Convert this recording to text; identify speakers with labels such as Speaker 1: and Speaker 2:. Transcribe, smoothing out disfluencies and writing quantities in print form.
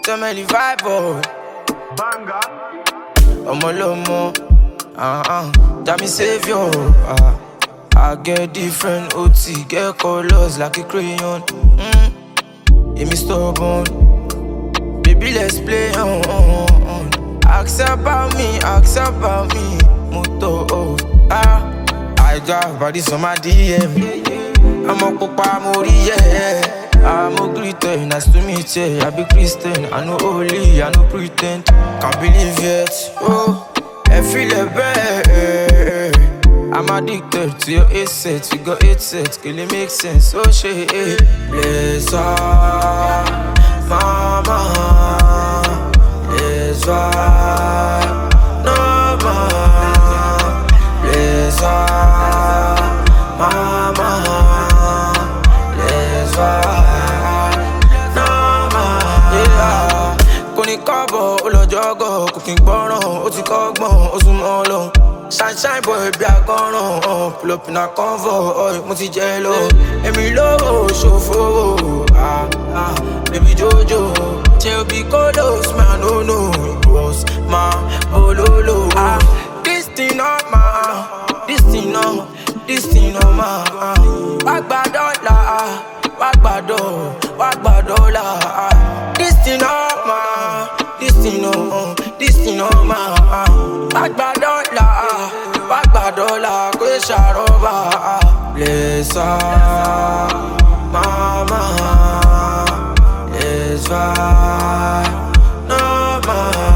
Speaker 1: tell me the vibe, boy.
Speaker 2: Banga.
Speaker 1: Lomo, that me savior. I get different OT, get colors like a crayon. It me stubborn. Baby, let's play on. Ask about me, Moto, I got bodies on my DM. I'm a papa mori, yeah. I'm a greeter, nice to meet you. I be Christian, I know holy, I know pretend. Can't believe it, oh, I feel it bad. I'm addicted to your assets, we got 8 sets, can it make sense? Oh shit, bless her, mama, bless her, no man, bless her, mama. Cooking bono, oti kogbon, osumolo. Shine boy, be a gono. Pull up in a convo, muti jello. Emilo, chauffeur, baby Jojo. Be colos, man, no, it was my bololo. This thing on my, this thing on my. Wagba dollar. This thing on my, this thing on my. Wagba dollar, kwe sharoba. Bless her, mama. Bless her, no man.